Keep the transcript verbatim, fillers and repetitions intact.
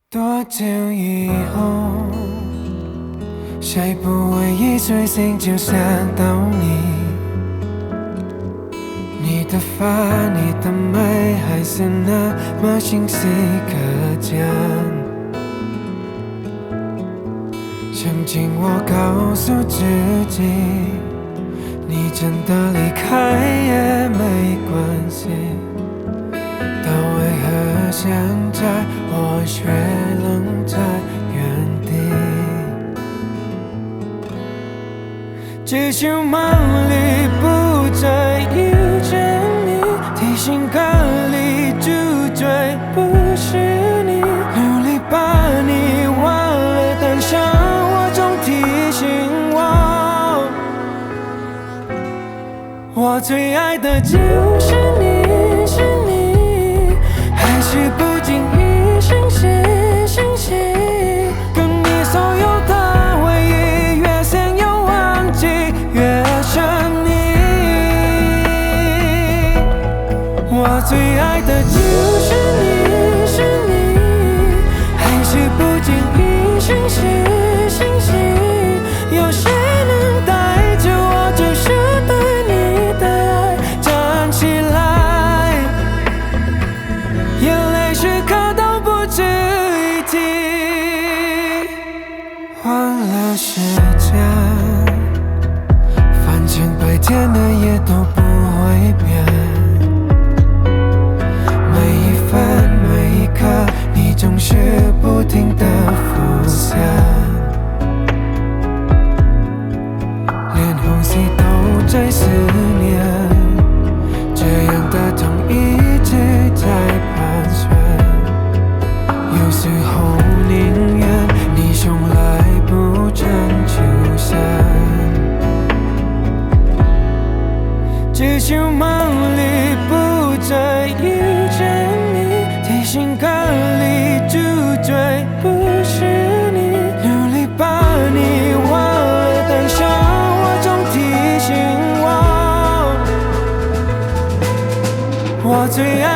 多久以后，谁不会一睡醒就想到你？你的发，你的美，还是那么清晰可见。曾经我告诉自己，你真的离开也没关系，但为何现在我却愣在原地？只求梦里不再遇见你，提醒歌里主追不是你，努力把你忘了，但生活中提醒我，我最爱的就是你，是你，还是不经意讯息讯息，跟你所有的回忆，越想要忘记越想你。我最爱的就是你，是你，还是不经意讯息讯息，有谁能带着我，就是对你的爱站起来，眼泪时刻都不值一提。忘了时间，反正白天的夜都不会变，每一分每一刻你总是不停地浮现，连呼吸都在思念，这样的痛一直在盘旋，有时候宁愿你从来不曾出现，只求梦里不再遇见你，提醒歌里主追不是你，努力把你忘了，但生活中提醒我，我最爱